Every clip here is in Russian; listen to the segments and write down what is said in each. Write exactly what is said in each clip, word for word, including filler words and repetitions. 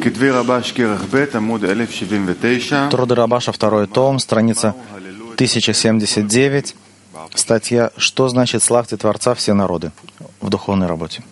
Труды Рабаша, второй том, страница тысяча семьдесят девять, статья «Что значит славьте Творца все народы» в духовной работе.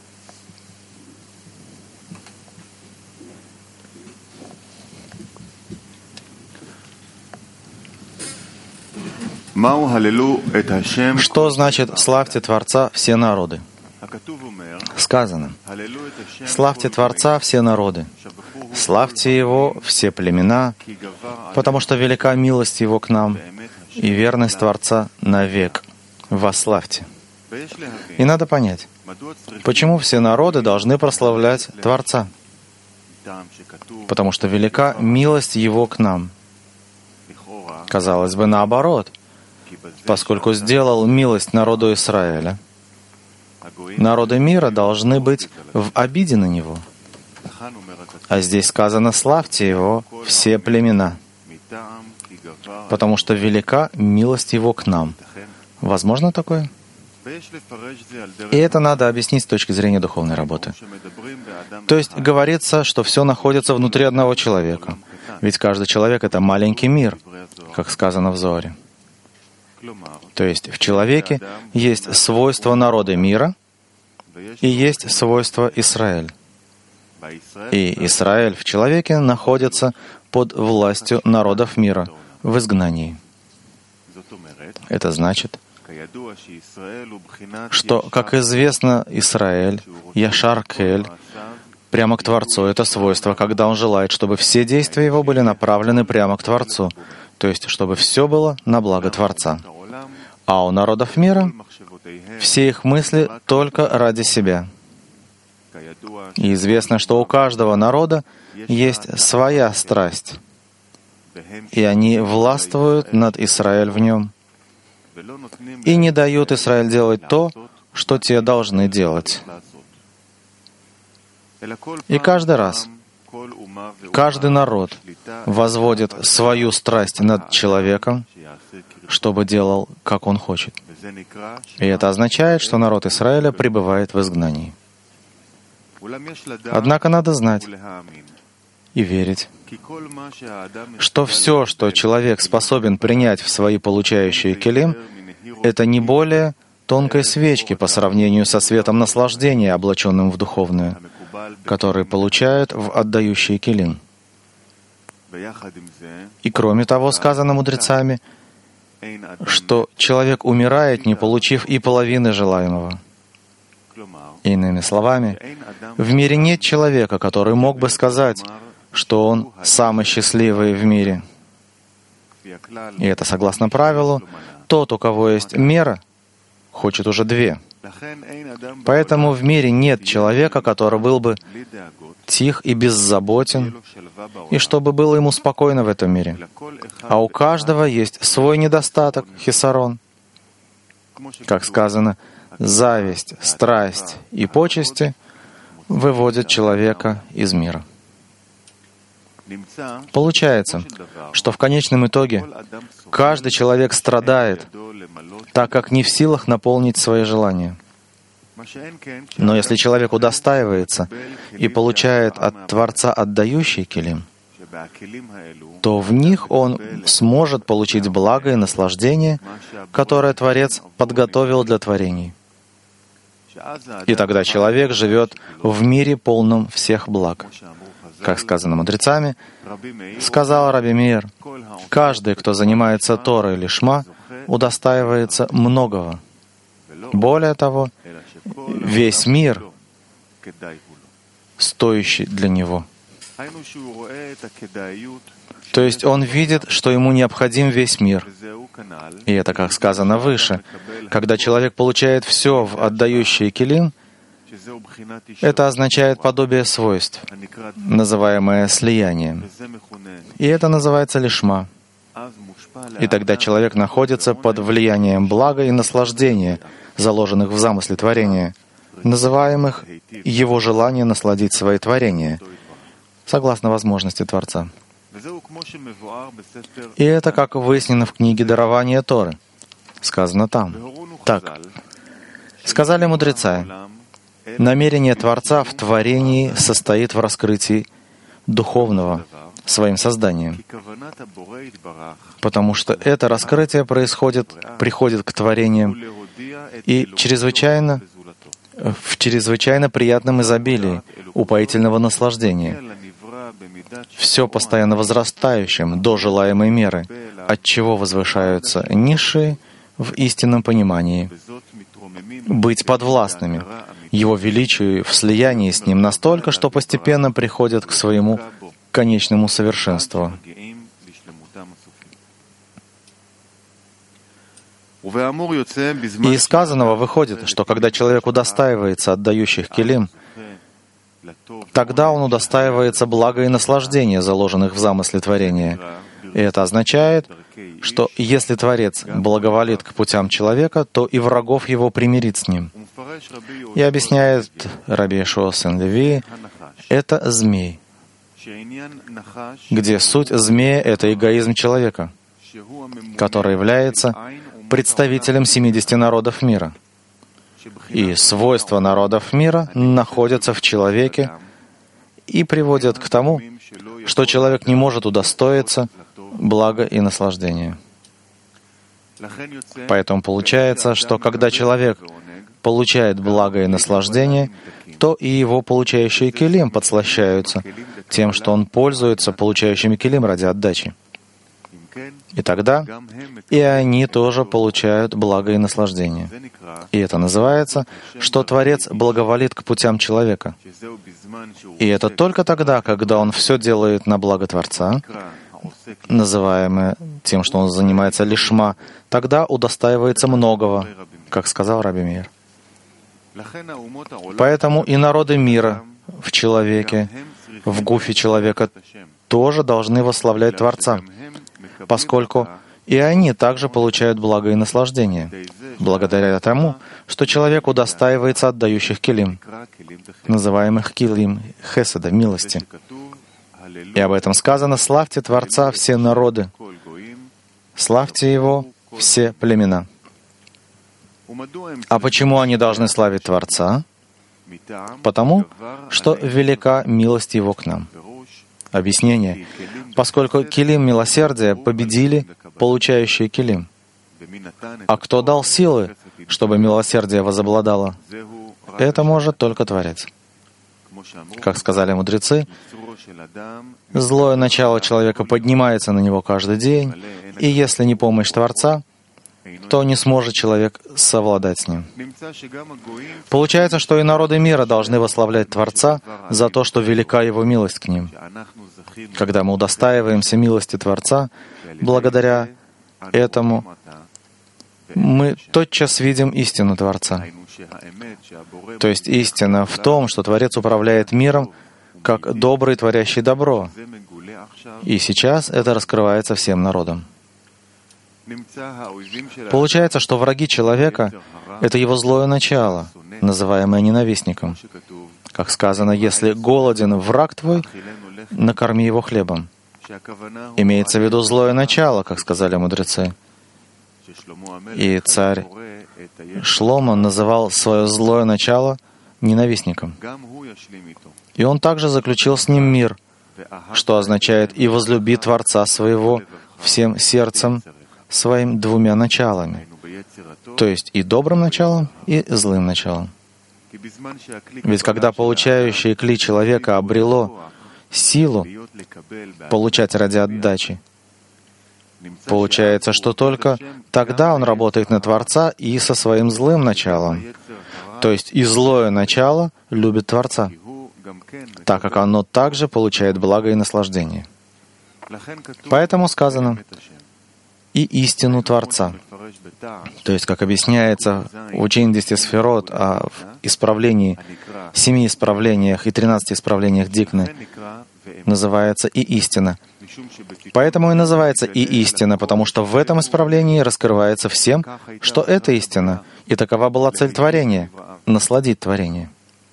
Что значит «славьте Творца все народы»? Сказано: «Славьте Творца все народы, славьте Его все племена, потому что велика милость Его к нам, и верность Творца навек. Восславьте». И надо понять, почему все народы должны прославлять Творца. Потому что велика милость Его к нам. Казалось бы, наоборот, поскольку сделал милость народу Израиля, народы мира должны быть в обиде на Него. А здесь сказано: «Славьте Его все племена, потому что велика милость Его к нам». Возможно такое? И это надо объяснить с точки зрения духовной работы. То есть говорится, что все находится внутри одного человека. Ведь каждый человек — это маленький мир, как сказано в Зоаре. То есть в человеке есть свойства народа мира и есть свойства Израиль. И Израиль в человеке находится под властью народов мира в изгнании. Это значит, что, как известно, Израиль, Яшар Кель, прямо к Творцу — это свойство, когда он желает, чтобы все действия его были направлены прямо к Творцу, то есть чтобы все было на благо Творца. А у народов мира все их мысли только ради себя. И известно, что у каждого народа есть своя страсть, и они властвуют над Израиль в нем и не дают Израиль делать то, что те должны делать. И каждый раз каждый народ возводит свою страсть над человеком, чтобы делал, как он хочет. И это означает, что народ Израиля пребывает в изгнании. Однако надо знать и верить, что все, что человек способен принять в свои получающие келим, это не более тонкой свечки по сравнению со светом наслаждения, облаченным в духовное, который получают в отдающие келим. И кроме того, сказано мудрецами, что человек умирает, не получив и половины желаемого. Иными словами, в мире нет человека, который мог бы сказать, что он самый счастливый в мире. И это согласно правилу: тот, у кого есть мера, хочет уже две. Поэтому в мире нет человека, который был бы тих и беззаботен, и чтобы было ему спокойно в этом мире. А у каждого есть свой недостаток, хисарон. Как сказано, зависть, страсть и почести выводят человека из мира. Получается, что в конечном итоге каждый человек страдает, так как не в силах наполнить свои желания. Но если человек удостаивается и получает от Творца отдающий келим, то в них он сможет получить благо и наслаждение, которое Творец подготовил для творений. И тогда человек живет в мире, полном всех благ. Как сказано мудрецами, сказал Раби Меир: «Каждый, кто занимается Торой или Шма, удостаивается многого. Более того, весь мир стоящий для него». То есть он видит, что ему необходим весь мир. И это, как сказано выше, когда человек получает все в отдающие келим, это означает подобие свойств, называемое слиянием. И это называется лишма. И тогда человек находится под влиянием блага и наслаждения, заложенных в замысле творения, называемых его желание насладить свои творения, согласно возможности Творца. И это как выяснено в книге «Дарование Торы». Сказано там. Так. Сказали мудрецы: намерение Творца в творении состоит в раскрытии духовного своим созданием. Потому что это раскрытие происходит, приходит к творениям и чрезвычайно, в чрезвычайно приятном изобилии, упоительного наслаждения. Все постоянно возрастающим до желаемой меры, от чего возвышаются низшие в истинном понимании. Быть подвластными Его величию в слиянии с Ним настолько, что постепенно приходят к своему конечному совершенству. И из сказанного выходит, что когда человек удостаивается отдающих келим, тогда он удостаивается блага и наслаждения, заложенных в замысле творения. И это означает, что если Творец благоволит к путям человека, то и врагов его примирит с ним. И объясняет Раби Йешуа сын Леви, это змей, где суть змея — это эгоизм человека, который является представителем семидесяти народов мира. И свойства народов мира находятся в человеке и приводят к тому, что человек не может удостоиться блага и наслаждения. Поэтому получается, что когда человек получает благо и наслаждение, то и его получающие келим подслащаются тем, что он пользуется получающими келим ради отдачи. И тогда и они тоже получают благо и наслаждение. И это называется, что Творец благоволит к путям человека. И это только тогда, когда он все делает на благо Творца, называемое тем, что он занимается лишма, тогда удостаивается многого, как сказал Раби Меир. Поэтому и народы мира в человеке, в гуфе человека тоже должны восславлять Творца, поскольку и они также получают благо и наслаждение, благодаря тому, что человек удостаивается отдающих келим, называемых келим хеседа, милости. И об этом сказано: «Славьте Творца все народы, славьте Его все племена». А почему они должны славить Творца? Потому что велика милость Его к нам. Объяснение. Поскольку келим милосердия победили получающие келим. А кто дал силы, чтобы милосердие возобладало? Это может только Творец. Как сказали мудрецы, злое начало человека поднимается на него каждый день, и если не помощь Творца, то не сможет человек совладать с ним. Получается, что и народы мира должны восславлять Творца за то, что велика Его милость к ним. Когда мы удостаиваемся милости Творца, благодаря этому мы тотчас видим истину Творца. То есть истина в том, что Творец управляет миром как добрый, творящий добро. И сейчас это раскрывается всем народам. Получается, что враги человека — это его злое начало, называемое ненавистником. Как сказано, если голоден враг твой, накорми его хлебом. Имеется в виду злое начало, как сказали мудрецы. И царь Шломо называл свое злое начало ненавистником. И он также заключил с ним мир, что означает «и возлюби Творца своего всем сердцем своим двумя началами», то есть и добрым началом, и злым началом. Ведь когда получающее кли человека обрело силу получать ради отдачи, получается, что только тогда он работает на Творца и со своим злым началом. То есть и злое начало любит Творца, так как оно также получает благо и наслаждение. Поэтому сказано «и истину Творца». То есть, как объясняется в учении десяти сферот о исправлении, семи исправлениях и тринадцати исправлениях Дикны, называется «и истина». Поэтому и называется «и истина», потому что в этом исправлении раскрывается всем, что это истина, и такова была цель творения — насладить творение.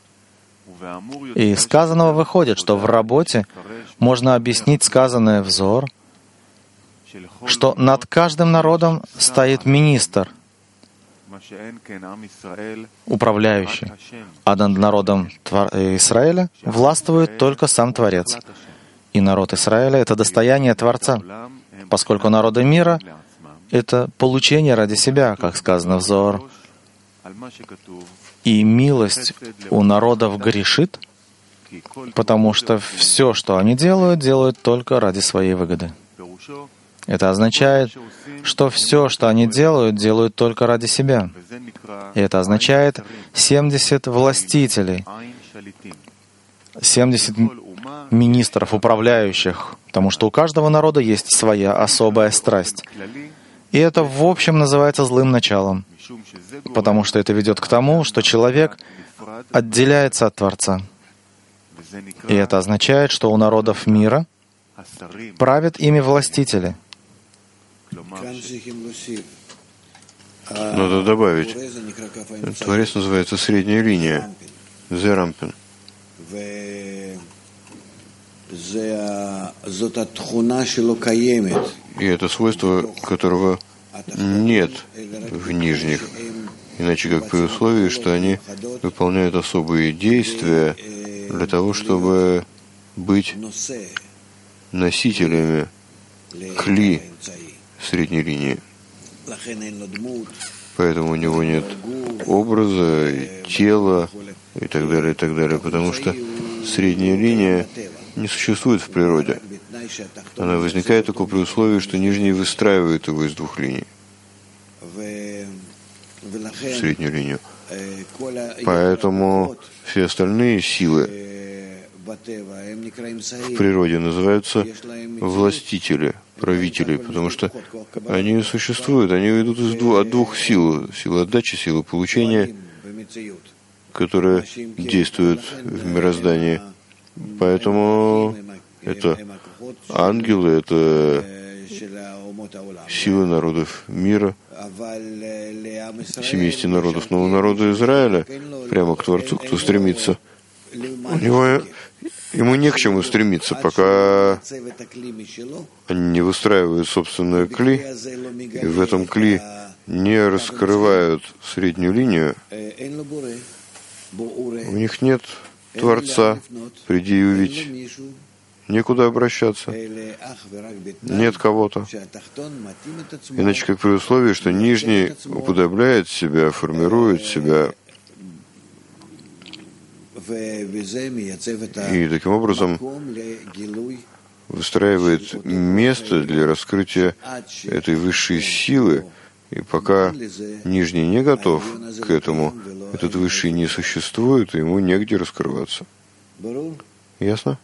И из сказанного выходит, что в работе можно объяснить сказанное взор, что над каждым народом стоит министр, управляющий, а над народом Израиля властвует только сам Творец. И народ Израиля — это достояние Творца, поскольку народы мира — это получение ради себя, как сказано в Зоар. И милость у народов грешит, потому что все, что они делают, делают только ради своей выгоды. Это означает, что все, что они делают, делают только ради себя. И это означает семьдесят властителей, семьдесят министров, управляющих, потому что у каждого народа есть своя особая страсть. И это в общем называется злым началом, потому что это ведет к тому, что человек отделяется от Творца. И это означает, что у народов мира правят ими властители. Надо добавить. Творец называется средняя линия, Зерампин. И это свойство, которого нет в нижних, иначе как при условии, что они выполняют особые действия для того, чтобы быть носителями кли средней линии. Поэтому у него нет образа, тела и так далее, и так далее, потому что средняя линия не существует в природе. Она возникает только при условии, что нижние выстраивают его из двух линий, среднюю линию. Поэтому все остальные силы в природе называются властители, правители, потому что они существуют, они идут из двух, от двух сил, силы отдачи, силы получения, которые действуют в мироздании. Поэтому это ангелы, это силы народов мира, семидесяти народов. Но у народа Израиля, прямо к Творцу, кто стремится, у него, ему не к чему стремиться, пока они не выстраивают собственное кли, и в этом кли не раскрывают среднюю линию, у них нет Творца, приди и увидь. Некуда обращаться. Нет кого-то. Иначе как при условии, что нижний уподобляет себя, формирует себя. И таким образом выстраивает место для раскрытия этой высшей силы. И пока нижний не готов к этому, этот высший не существует, и ему негде раскрываться. Ясно?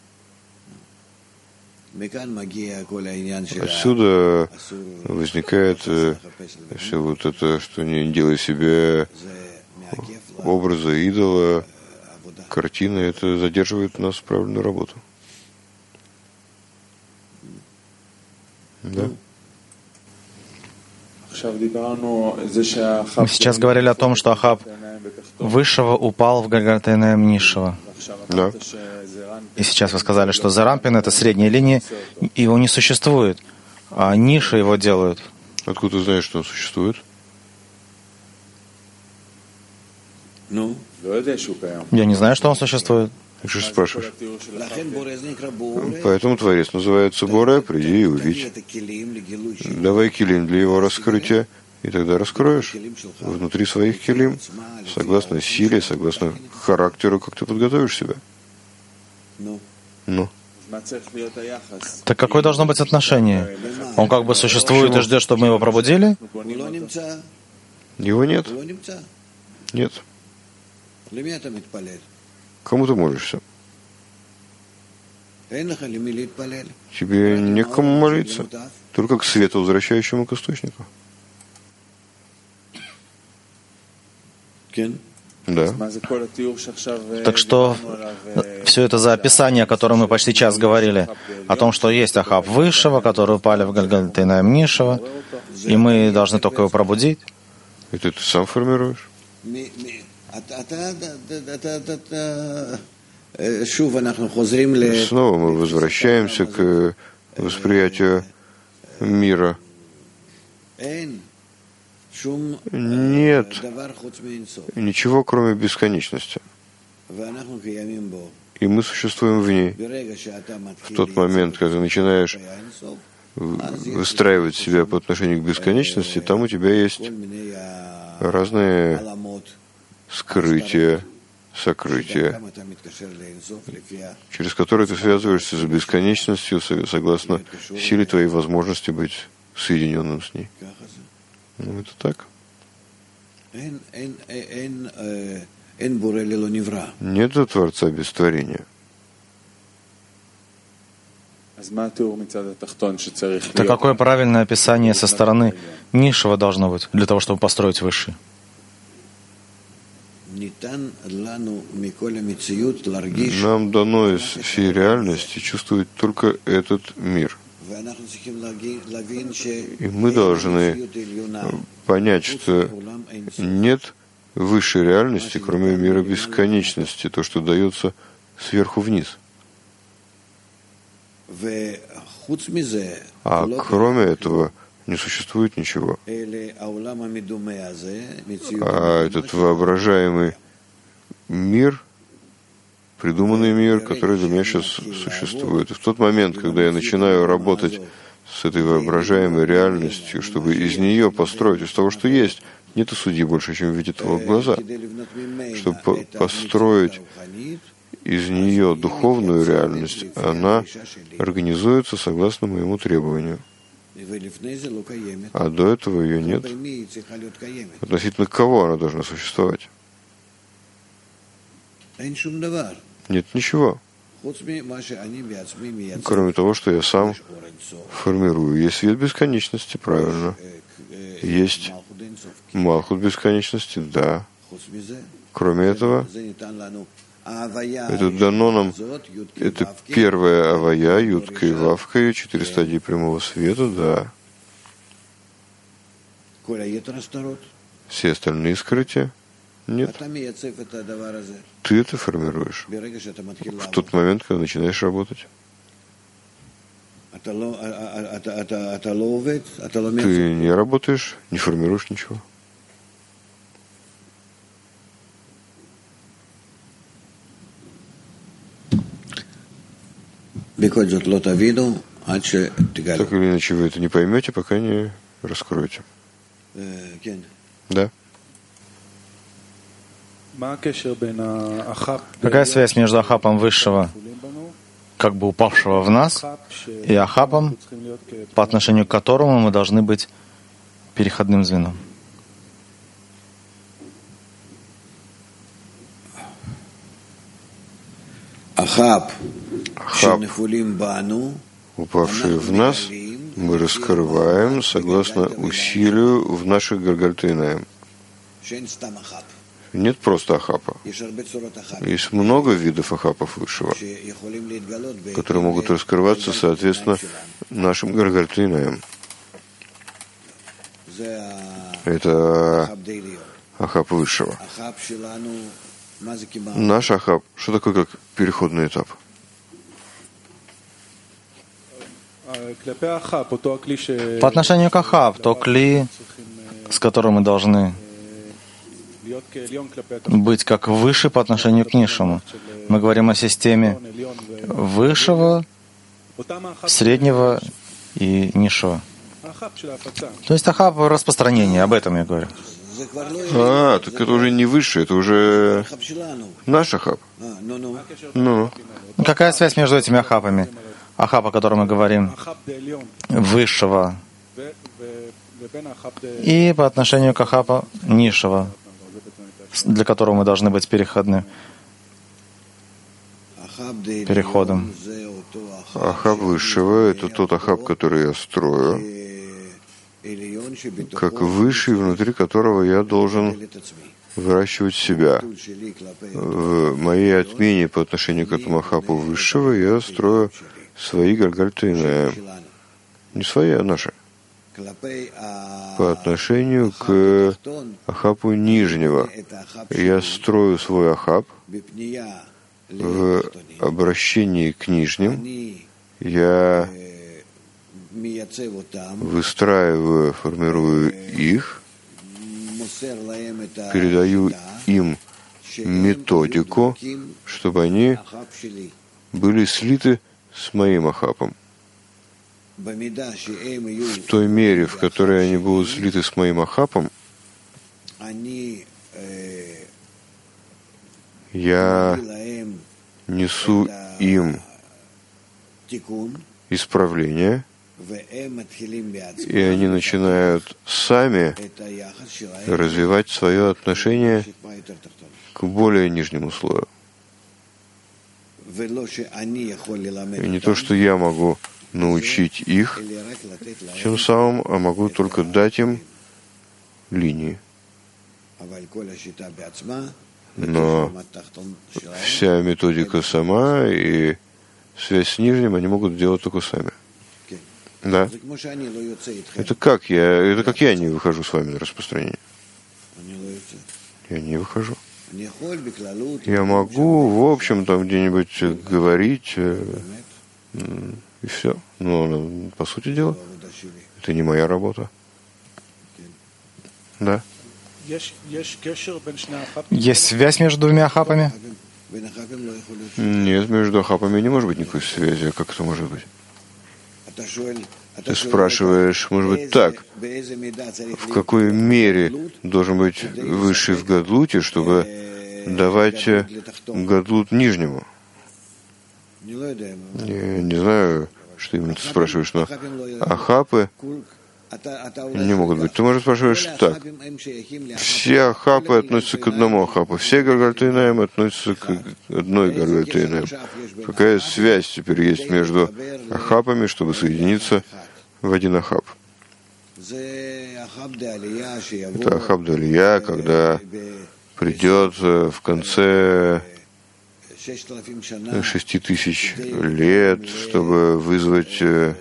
Отсюда возникает все вот это, что не делай себе образа идола, картины, это задерживает нас в правильную работу. Да? Мы сейчас говорили о том, что Ахаб высшего упал в Гальгальтейнаем низшего. Да. И сейчас вы сказали, что Зарампин — это средняя линия, его не существует, а ниши его делают. Откуда ты знаешь, что он существует? Я не знаю, что он существует. Ты же спрашиваешь. Поэтому Творец называется Боре, приди и увидь. Давай килим для его раскрытия, и тогда раскроешь внутри своих килим, согласно силе, согласно характеру, как ты подготовишь себя. Ну. Так какое должно быть отношение? Он как бы существует Почему? И ждет, чтобы мы его пробудили? Его нет. Нет. Кому ты молишься? Тебе некому молиться, только к свету, возвращающему к источнику. Да. Так что все это за описание, о котором мы почти час говорили, о том, что есть Ахаб высшего, который упали в Гальгальтейнаем низшего, и мы должны только его пробудить. Это ты сам формируешь? Снова мы возвращаемся к восприятию мира. Нет ничего, кроме бесконечности. и мы существуем в ней. В тот момент, когда ты начинаешь выстраивать себя по отношению к бесконечности, там у тебя есть разные скрытия, сокрытия, через которые ты связываешься с бесконечностью согласно силе твоей возможности быть соединенным с ней. Ну, это так. Нет Творца без творения. Так какое правильное описание со стороны низшего должно быть для того, чтобы построить высший? Нам дано из всей реальности чувствовать только этот мир. И мы должны понять, что нет высшей реальности, кроме мира бесконечности, то, что дается сверху вниз. А кроме этого не существует ничего. А этот воображаемый мир, придуманный мир, который для меня сейчас существует. И в тот момент, когда я начинаю работать с этой воображаемой реальностью, чтобы из нее построить, из того, что есть, нет судьи больше, чем видит его глаза, чтобы построить из нее духовную реальность, она организуется согласно моему требованию. А до этого ее нет. Относительно кого она должна существовать? Нет ничего, кроме того, что я сам формирую. Есть свет бесконечности, правильно. Есть Малхут бесконечности, да. Кроме этого, это дано нам, это первая авая, ютка и вавка, и четыре стадии прямого света, да. Все остальные скрытия? Нет. Ты это формируешь в тот момент, когда начинаешь работать. Ты не работаешь, не формируешь ничего. Так или иначе вы это не поймете, пока не раскроете. Да. Какая связь между Ахапом Высшего, как бы упавшего в нас, и Ахапом, по отношению к которому мы должны быть переходным звеном? Ахап, упавший в нас, мы раскрываем согласно усилию в наших Гаргальтейнаем. Нет просто Ахапа. Есть много видов Ахапов Высшего, которые могут раскрываться соответственно нашим Гаргальтейнаям. Это Ахап Высшего. Наш Ахап, что такое как переходный этап? По отношению к Ахап, то кли, с которым мы должны быть как выше по отношению к низшему. Мы говорим о системе высшего, среднего и низшего. То есть Ахап распространение, об этом я говорю. А, так это уже не высшее, это уже наш Ахап. Ну. Какая связь между этими Ахапами? Ахап, о котором мы говорим, высшего, и по отношению к Ахапу низшего, для которого мы должны быть переходным, переходом. Ахап Высшего — это тот Ахап, который я строю, как высший, внутри которого я должен выращивать себя. В моей отмене по отношению к этому Ахапу Высшего я строю свои Гаргальтейны. Не свои, а наши. По отношению к Ахапу Нижнего я строю свой Ахап в обращении к Нижним. Я выстраиваю, формирую их, передаю им методику, чтобы они были слиты с моим ахапом. В той мере, в которой они будут слиты с моим ахапом, я несу им исправление, и они начинают сами развивать свое отношение к более нижнему слою. И не то, что я могу научить их тем самым, а могу только дать им линии. Но вся методика сама и связь с нижним они могут делать только сами. Да. Это как я, это как я не выхожу с вами на распространение. Я не выхожу. Я могу, в общем, там где-нибудь говорить, и все. Но, по сути дела, это не моя работа. Да. Есть связь между двумя ахапами? Нет, между ахапами не может быть никакой связи. Как это может быть? Ты спрашиваешь, может быть, так, в какой мере должен быть высший в гадлуте, чтобы давать гадлут нижнему? Я не знаю, что именно ты спрашиваешь, но ахапы не могут быть. Ты можешь спрашивать так. Все ахапы относятся к одному ахапу. Все гаргальтейнаим относятся к одной гаргальтейнаим. Какая связь теперь есть между ахапами, чтобы соединиться в один ахап? Это ахап далия, когда придет в конце шести тысяч лет, чтобы вызвать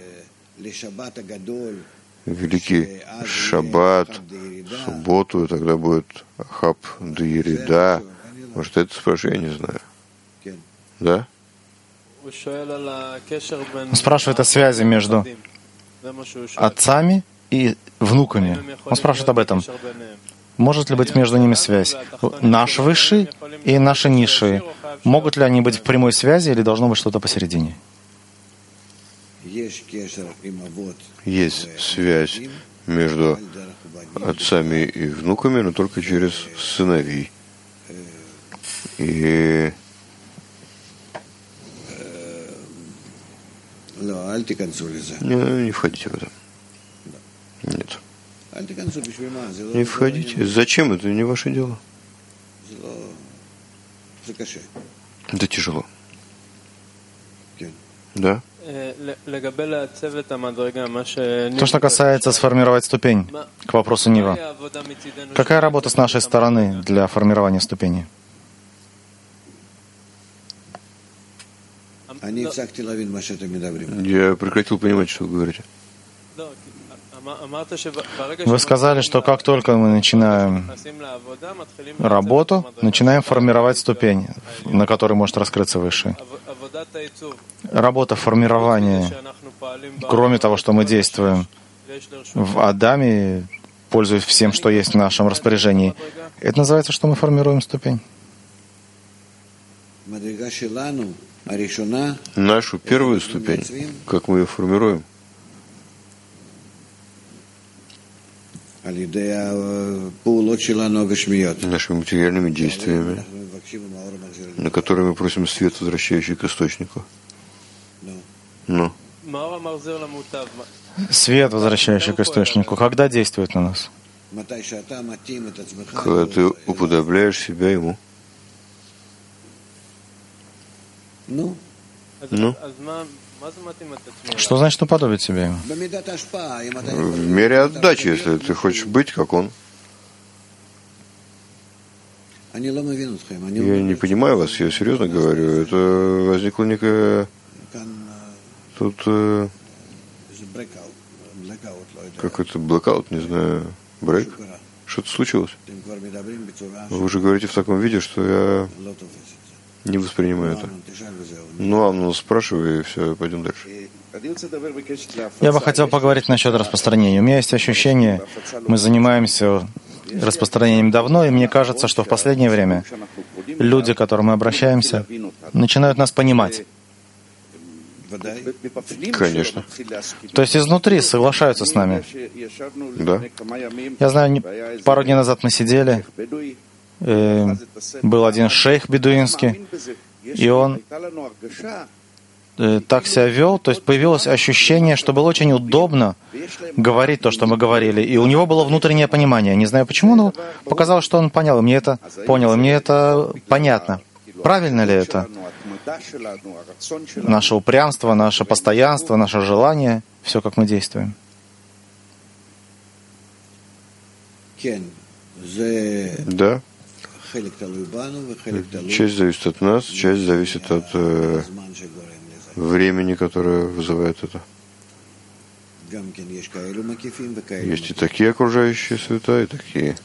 великий шаббат, субботу, и тогда будет ахап деирида. Может, это спрашиваю, я не знаю. Да? Он спрашивает о связи между отцами и внуками. Он спрашивает об этом. Может ли быть между ними связь? Наш высший и наши низшие. Могут ли они быть в прямой связи или должно быть что-то посередине? Есть связь между отцами и внуками, но только через сыновей. И не, не входите в это. Нет. Не входите. Зачем? Это не ваше дело. Это тяжело. Да? То, что касается сформировать ступень, к вопросу Нива. Какая работа с нашей стороны для формирования ступени? Я прекратил понимать, что вы говорите. Вы сказали, что как только мы начинаем работу, начинаем формировать ступень, на которой может раскрыться Высший. Работа формирования, кроме того, что мы действуем в Адаме, пользуясь всем, что есть в нашем распоряжении, это называется, что мы формируем ступень. Нашу первую ступень, как мы ее формируем? Нашими материальными действиями, на которые мы просим свет, возвращающий к источнику. Ну. Свет, возвращающий к источнику, когда действует на нас? Когда ты уподобляешь себя ему. Ну? Ну? Что значит уподобить себя ему? В мере отдачи, если ты хочешь быть, как он. Я не понимаю вас, я серьезно говорю. Это возникло некое... Тут... Э... Какой-то блэкаут, не знаю, брейк. Что-то случилось? Вы уже говорите в таком виде, что я не воспринимаю это. Ну, ладно, спрашивай, и все, пойдем дальше. Я бы хотел поговорить насчет распространения. У меня есть ощущение, мы занимаемся распространением давно, и мне кажется, что в последнее время люди, к которым мы обращаемся, начинают нас понимать. Конечно. То есть изнутри соглашаются с нами. Да. Я знаю, пару дней назад мы сидели, э, был один шейх бедуинский, и он э, так себя вел, то есть появилось ощущение, что было очень удобно говорить то, что мы говорили, и у него было внутреннее понимание. Не знаю почему, но показалось, что он понял, и мне это понял, и мне это понятно. Правильно ли это? Наше упрямство, наше постоянство, наше желание, все, как мы действуем. Да. Часть зависит от нас, часть зависит от э, времени, которое вызывает это. Есть и такие окружающие света, и такие.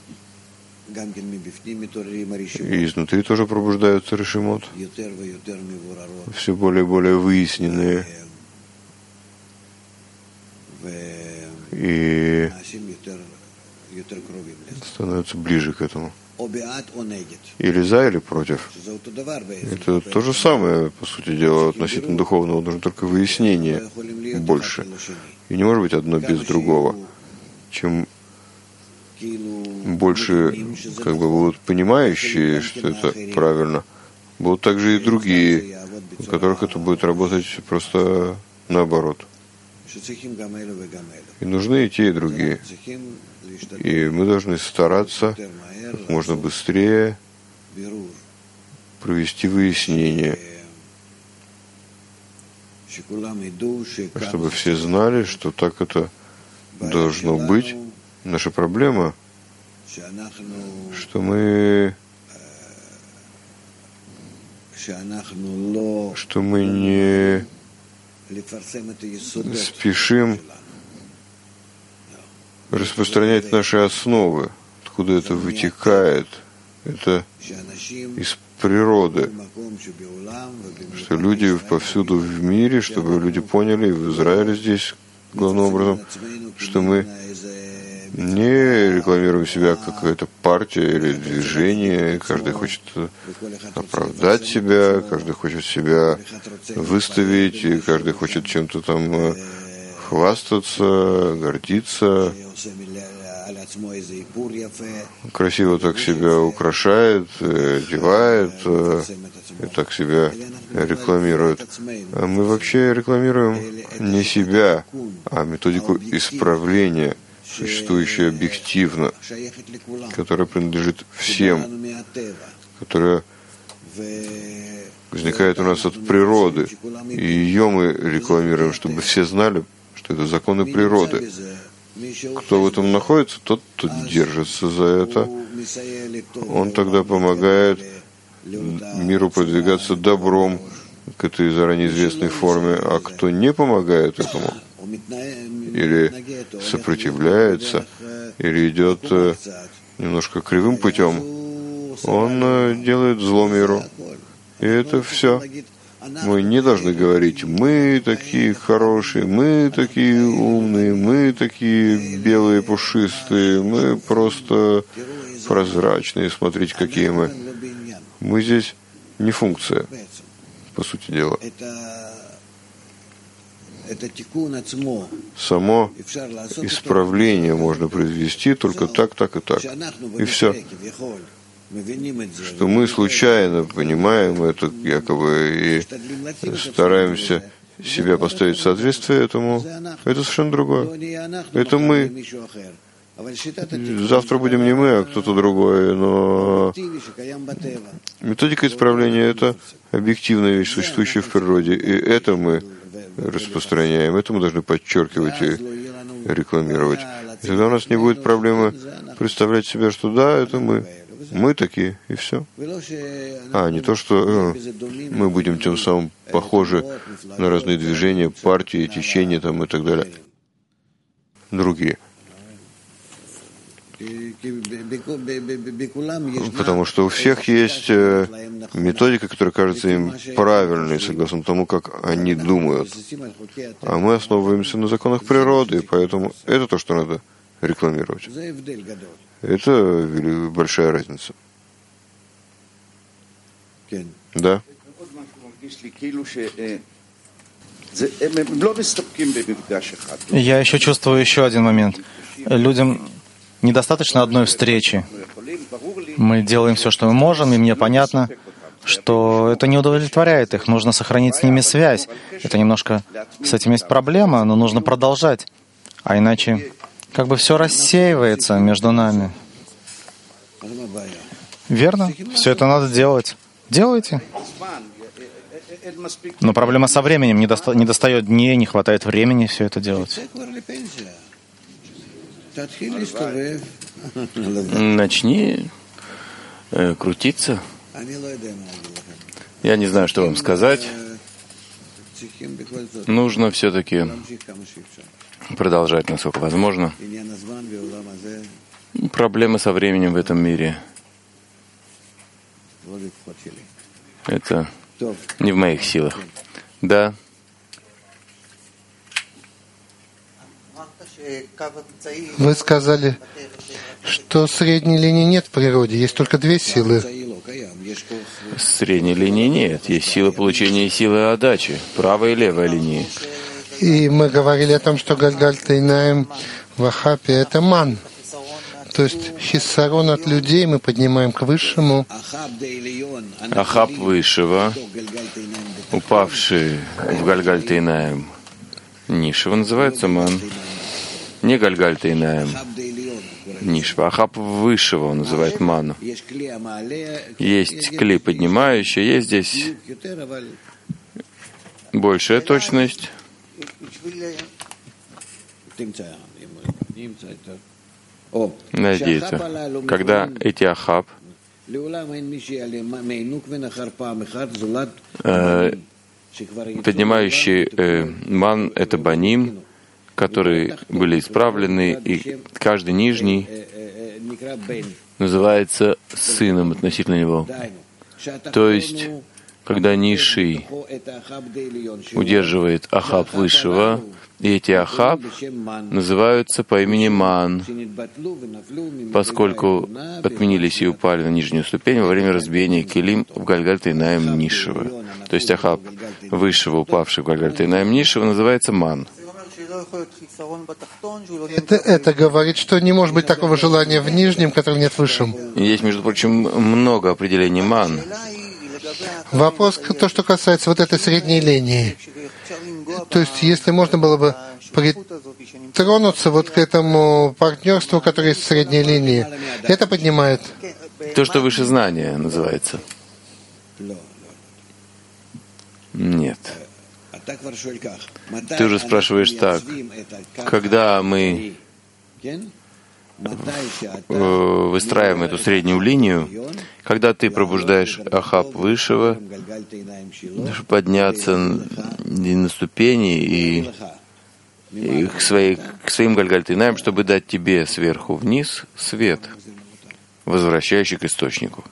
И изнутри тоже пробуждаются решимот, все более и более выясненные. И становятся ближе к этому. Или за, или против. Это то же самое, по сути дела, относительно духовного. Нужно только выяснение больше. И не может быть одно без другого. Чем больше как бы будут понимающие, что это правильно, будут также и другие, у которых это будет работать просто наоборот. И нужны и те, и другие. И мы должны стараться как можно быстрее провести выяснение, чтобы все знали, что так это должно быть. Наша проблема, что мы, что мы не спешим распространять наши основы, откуда это вытекает. Это из природы, что люди повсюду в мире, чтобы люди поняли, и в Израиле здесь, главным образом, что мы не рекламируем себя как какая-то партия или движение, каждый хочет оправдать себя, каждый хочет себя выставить, и каждый хочет чем-то там хвастаться, гордиться, красиво так себя украшает, одевает, и так себя рекламирует. А мы вообще рекламируем не себя, а методику исправления, существующая объективно, которая принадлежит всем, которая возникает у нас от природы. И ее мы рекламируем, чтобы все знали, что это законы природы. Кто в этом находится, тот, кто держится за это, он тогда помогает миру продвигаться добром к этой заранее известной форме, а кто не помогает этому, или сопротивляется, или идет немножко кривым путем, он делает зло миру. И это все. Мы не должны говорить: мы такие хорошие, мы такие умные, мы такие белые, пушистые, мы просто прозрачные, смотрите, какие мы. Мы здесь не функция, по сути дела. Само исправление можно произвести только так, так и так. И все. Что мы случайно понимаем это, якобы, и стараемся себя поставить в соответствие этому, это совершенно другое. Это мы. Завтра будем не мы, а кто-то другой, но методика исправления — это объективная вещь, существующая в природе, и это мы распространяем, это мы должны подчеркивать и рекламировать. И тогда у нас не будет проблемы представлять себя, что да, это мы. Мы такие, и все. А не то, что э, мы будем тем самым похожи на разные движения, партии, течения там, и так далее. Другие. Потому что у всех есть э, методика, которая кажется им правильной, согласно тому, как они думают. А мы основываемся на законах природы, и поэтому это то, что надо рекламировать. Это большая разница. Да. Я еще чувствую еще один момент. Людям недостаточно одной встречи. Мы делаем все, что мы можем, и мне понятно, что это не удовлетворяет их. Нужно сохранить с ними связь. Это немножко... С этим есть проблема, но нужно продолжать. А иначе как бы все рассеивается между нами. Верно? Все это надо делать. Делайте. Но проблема со временем. Не, доста... не достает дней, не хватает времени все это делать. Начни э, крутиться. Я не знаю, что вам сказать. Нужно все-таки продолжать, насколько возможно. Проблемы со временем в этом мире — это не в моих силах. Да. Вы сказали, что средней линии нет в природе, есть только две силы. Средней линии нет. Есть сила получения и сила отдачи, правая и левая линии. И мы говорили о том, что Гальгальт-Эйнаим в Ахапе — это ман. То есть хиссарон от людей мы поднимаем к высшему. Ахаб высшего, упавший в Гальгальт-Эйнаим низшего, называется ман. Не Гальгальт-Эйнаим низшего. Ахаб высшего он называет ману. Есть кли поднимающий, есть здесь большая точность. Найдите. Когда эти Ахаб э, поднимающий э, ман — это баним, которые были исправлены, и каждый нижний называется сыном относительно него. То есть, когда низший удерживает Ахаб высшего, и эти Ахаб называются по имени Ман, поскольку отменились и упали на нижнюю ступень во время разбиения Келим в Гальгальт-Эйнаим низшего. То есть Ахаб высшего, упавший в Гальгальт-Эйнаим низшего, называется Ман. Это, это говорит, что не может быть такого желания в нижнем, которого нет в высшем. Есть, между прочим, много определений Ман. Вопрос, то, что касается вот этой средней линии. То есть, если можно было бы притронуться вот к этому партнерству, которое есть в средней линии, это поднимает. То, что выше знания называется. Нет. Ты уже спрашиваешь так, когда мы выстраиваем эту среднюю линию, когда ты пробуждаешь Ахаб высшего, чтобы подняться на ступени и, и к, своей, к своим Гальгальт-Эйнаим, чтобы дать тебе сверху вниз свет, возвращающий к источнику.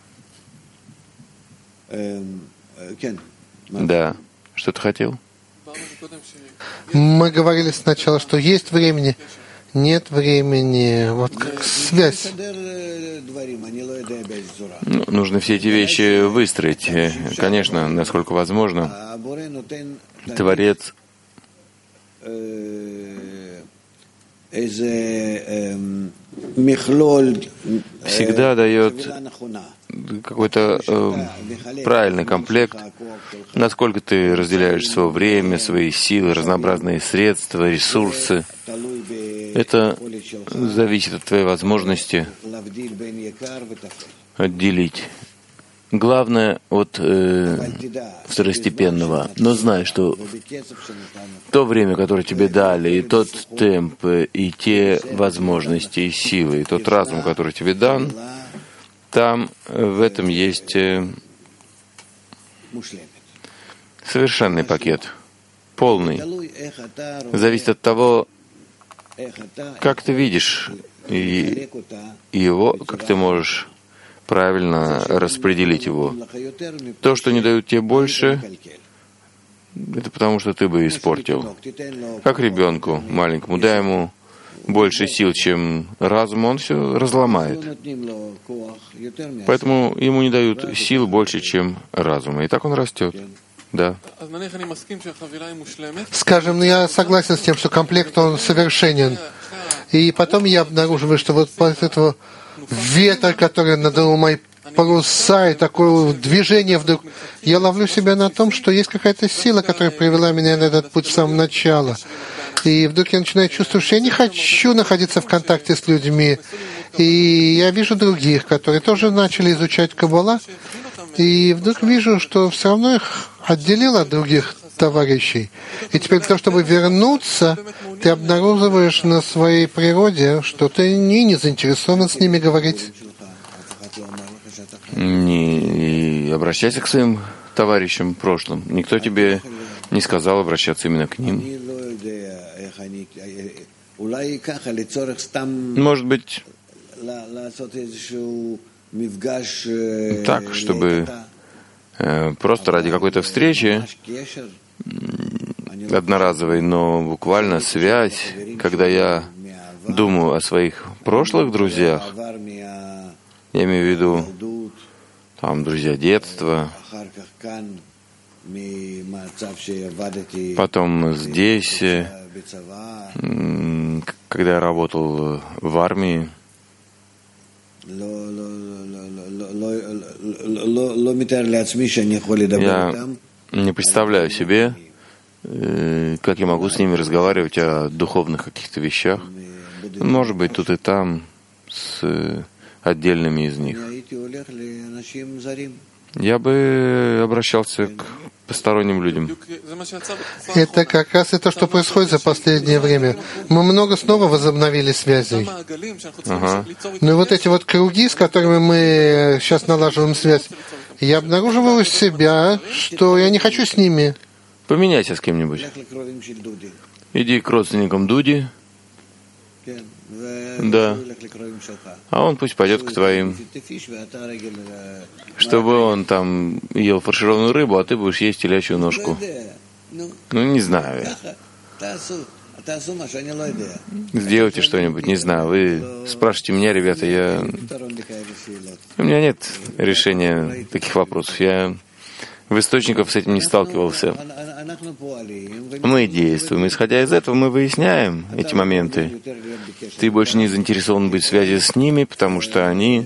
Да. Что ты хотел? Мы говорили сначала, что есть времени, нет времени, вот как связь. Ну, нужно все эти вещи выстроить. Конечно, насколько возможно. Творец всегда дает какой-то э, правильный комплект, насколько ты разделяешь свое время, свои силы, разнообразные средства, ресурсы. Это зависит от твоей возможности отделить главное от э, второстепенного. Но знай, что то время, которое тебе дали, и тот темп, и те возможности, и силы, и тот разум, который тебе дан, там в этом есть совершенный пакет, полный. Зависит от того, как ты видишь и его, как ты можешь правильно распределить его. То, что не дают тебе больше, это потому, что ты бы испортил. Как ребенку маленькому, дай ему больше сил, чем разум, он все разломает. Поэтому ему не дают сил больше, чем разума. И так он растет. Да. Скажем, я согласен с тем, что комплект, он совершенен. И потом я обнаруживаю, что вот после этого ветра, который надул мои паруса, и такое движение вдруг, я ловлю себя на том, что есть какая-то сила, которая привела меня на этот путь с самого начала. И вдруг я начинаю чувствовать, что я не хочу находиться в контакте с людьми. И я вижу других, которые тоже начали изучать Каббала, и вдруг вижу, что все равно их отделил от других товарищей. И теперь для того, чтобы вернуться, ты обнаруживаешь на своей природе, что ты не, не заинтересован с ними говорить. Не обращайся к своим товарищам в прошлом. Никто тебе не сказал обращаться именно к ним. Может быть, так, чтобы э, просто ради какой-то встречи, одноразовой, но буквально связь, когда я думаю о своих прошлых друзьях, я имею в виду там друзья детства, потом здесь, когда я работал в армии, я не представляю себе, как я могу с ними разговаривать о духовных каких-то вещах. Может быть, тут и там, с отдельными из них. Я бы обращался к посторонним людям. Это как раз и то, что происходит за последнее время. Мы много снова возобновили связей. Ага. Ну и вот эти вот круги, с которыми мы сейчас налаживаем связь, я обнаруживаю себя, что я не хочу с ними. Поменяйся с кем-нибудь. Иди к родственникам Дуди. Да. А он пусть пойдет к твоим, чтобы он там ел фаршированную рыбу, а ты будешь есть телячью ножку. Ну, не знаю. Сделайте что-нибудь, не знаю. Вы спрашиваете меня, ребята, я... У меня нет решения таких вопросов. Я в источниках с этим не сталкивался. Мы действуем. Исходя из этого, мы выясняем эти моменты. Ты больше не заинтересован быть в связи с ними, потому что они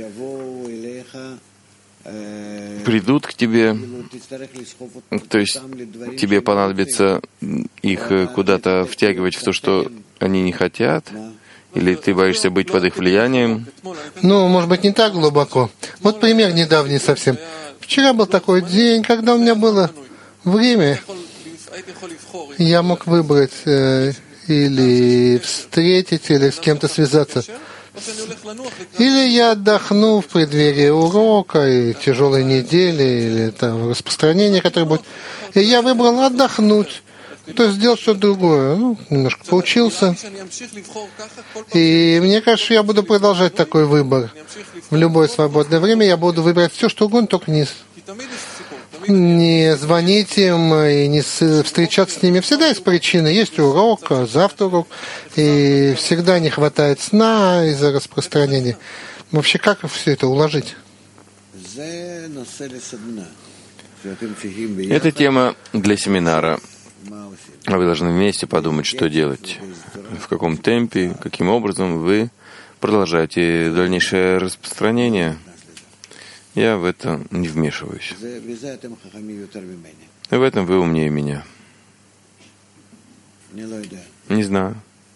придут к тебе. То есть тебе понадобится их куда-то втягивать в то, что они не хотят? Или ты боишься быть под их влиянием? Ну, может быть, не так глубоко. Вот пример недавний совсем. Вчера был такой день, когда у меня было время. Я мог выбрать э, или встретить, или с кем-то связаться. Или я отдохну в преддверии урока, и тяжелой недели, или там распространение, которое будет. И я выбрал отдохнуть. То есть сделать что-то другое. Ну, немножко поучился. И мне кажется, я буду продолжать такой выбор. В любое свободное время я буду выбирать все, что угодно, только не, не звонить им и не встречаться с ними. Всегда есть причины. Есть урок, завтра урок. И всегда не хватает сна из-за распространения. Вообще, как все это уложить? Это тема для семинара. Вы должны вместе подумать, что делать, в каком темпе, каким образом вы продолжаете дальнейшее распространение. Я в это не вмешиваюсь. И в этом вы умнее меня. Не знаю.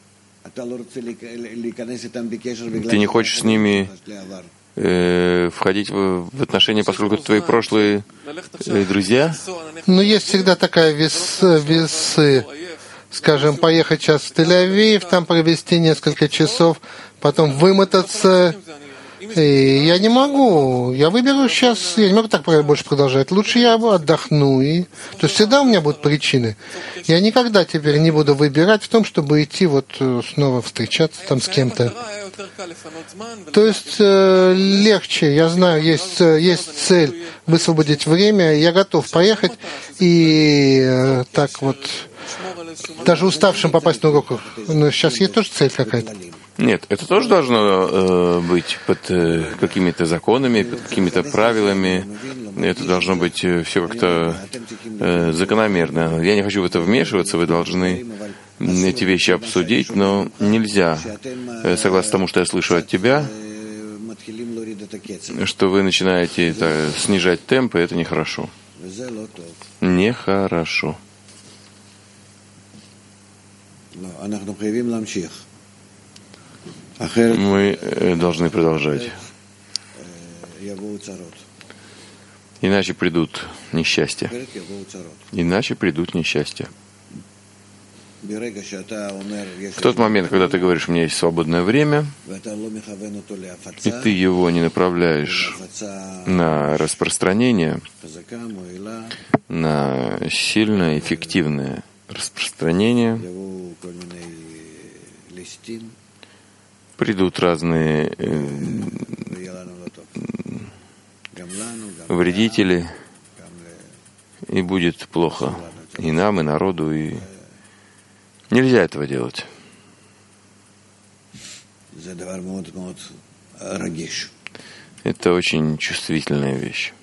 Ты не хочешь с ними э, входить в, в отношения, поскольку это твои прошлые э, друзья? Ну, есть всегда такая вес, весы. Скажем, поехать сейчас в Тель-Авив, там провести несколько часов, потом вымотаться. И я не могу. Я выберу сейчас, я не могу так больше продолжать. Лучше я отдохну. И... То есть всегда у меня будут причины. Я никогда теперь не буду выбирать в том, чтобы идти вот снова встречаться там с кем-то. То есть э, легче, я знаю, есть, есть цель высвободить время, я готов поехать и э, так вот даже уставшим попасть на урок. Но сейчас есть тоже цель какая-то. Нет, это тоже должно э, быть под э, какими-то законами, под какими-то правилами. Это должно быть э, все как-то э, закономерно. Я не хочу в это вмешиваться, вы должны эти вещи обсудить, но нельзя, э, согласно тому, что я слышу от тебя, что вы начинаете это, снижать темпы, это нехорошо. Нехорошо. Мы должны продолжать. Иначе придут несчастья. Иначе придут несчастья. В тот момент, когда ты говоришь, у меня есть свободное время, и ты его не направляешь на распространение, на сильное, эффективное распространение, придут разные э, вредители, и будет плохо и нам, и народу, и нельзя этого делать. Это очень чувствительная вещь.